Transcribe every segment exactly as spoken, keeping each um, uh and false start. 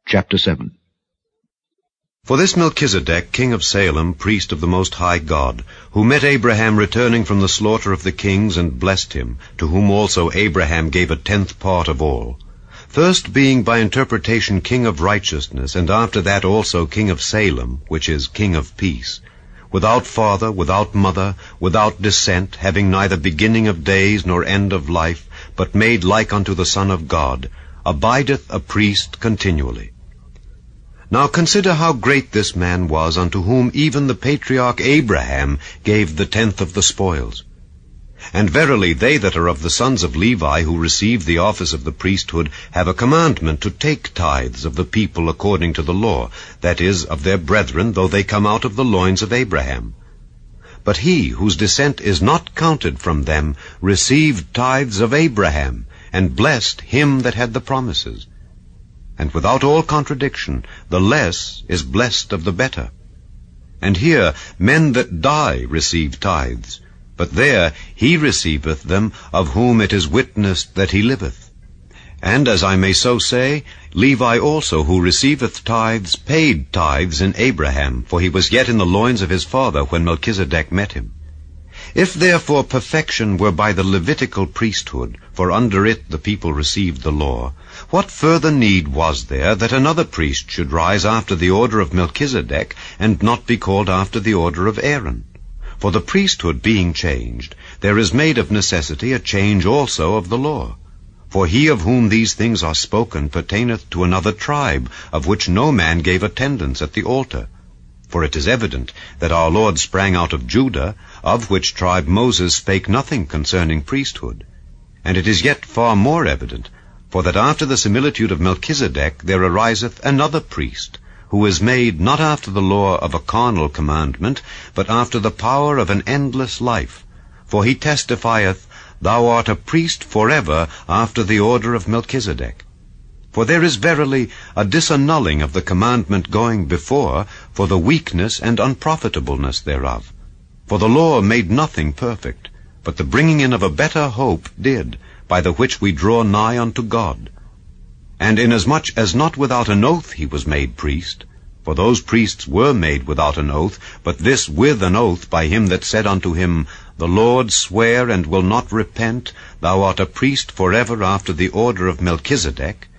Chapter seven. For this Melchizedek, king of Salem, priest of the Most High God, who met Abraham returning from the slaughter of the kings and blessed him, to whom also Abraham gave a tenth part of all, first being by interpretation king of righteousness, and after that also king of Salem, which is king of peace, without father, without mother, without descent, having neither beginning of days nor end of life, but made like unto the Son of God, abideth a priest continually. Now consider how great this man was, unto whom even the patriarch Abraham gave the tenth of the spoils. And verily they that are of the sons of Levi, who receive the office of the priesthood, have a commandment to take tithes of the people according to the law, that is, of their brethren, though they come out of the loins of Abraham. But he whose descent is not counted from them received tithes of Abraham, and blessed him that had the promises. And without all contradiction, the less is blessed of the better. And here men that die receive tithes, but there he receiveth them of whom it is witnessed that he liveth. And as I may so say, Levi also, who receiveth tithes, paid tithes in Abraham, for he was yet in the loins of his father when Melchizedek met him. If therefore perfection were by the Levitical priesthood, for under it the people received the law, what further need was there that another priest should rise after the order of Melchizedek, and not be called after the order of Aaron? For the priesthood being changed, there is made of necessity a change also of the law. For he of whom these things are spoken pertaineth to another tribe, of which no man gave attendance at the altar. For it is evident that our Lord sprang out of Judah, of which tribe Moses spake nothing concerning priesthood. And it is yet far more evident, for that after the similitude of Melchizedek there ariseth another priest, who is made not after the law of a carnal commandment, but after the power of an endless life. For he testifieth, Thou art a priest forever after the order of Melchizedek. For there is verily a disannulling of the commandment going before, for the weakness and unprofitableness thereof. For the law made nothing perfect, but the bringing in of a better hope did, by the which we draw nigh unto God. And inasmuch as not without an oath he was made priest, for those priests were made without an oath, but this with an oath by him that said unto him, The Lord sware and will not repent, Thou art a priest forever after the order of Melchizedek,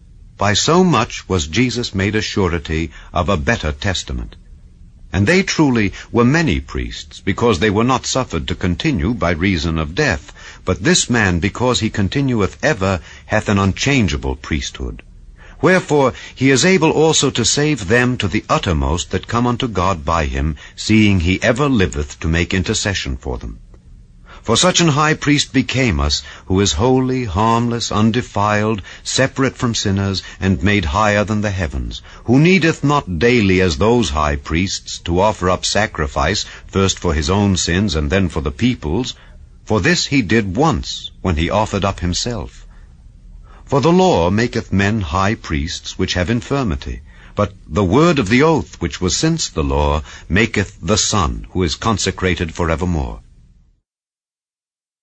by so much was Jesus made a surety of a better testament. And they truly were many priests, because they were not suffered to continue by reason of death. But this man, because he continueth ever, hath an unchangeable priesthood. Wherefore he is able also to save them to the uttermost that come unto God by him, seeing he ever liveth to make intercession for them. For such an high priest became us, who is holy, harmless, undefiled, separate from sinners, and made higher than the heavens, who needeth not daily as those high priests to offer up sacrifice, first for his own sins and then for the people's, for this he did once, when he offered up himself. For the law maketh men high priests which have infirmity, but the word of the oath which was since the law maketh the Son, who is consecrated for evermore.